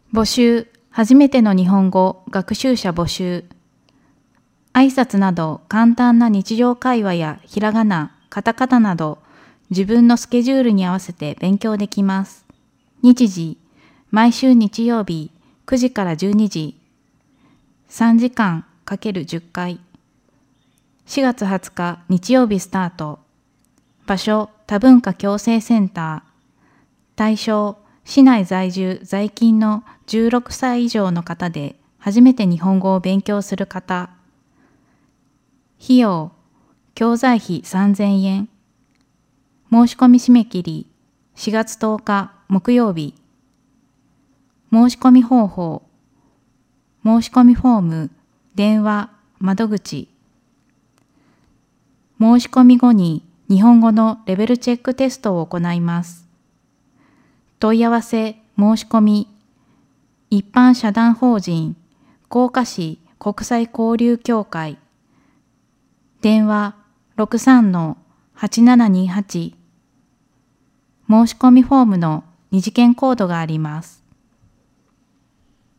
募集、初めての日本語学習者募集。挨拶など簡単な日常会話やひらがな、カタカナなど自分のスケジュールに合わせて勉強できます。日時、毎週日曜日9時から12時。3時間 ×10 回。4月20日日曜日スタート。場所、多文化共生センター。対象、市内在住在勤の16歳以上の方で初めて日本語を勉強する方。費用、教材費3000円。申し込み締め切り4月10日木曜日。申し込み方法、申し込みフォーム、電話、窓口。申し込み後に日本語のレベルチェックテストを行います。問い合わせ、申し込み、一般社団法人、甲賀市国際交流協会。電話 63-8728。申し込みフォームの二次元コードがあります。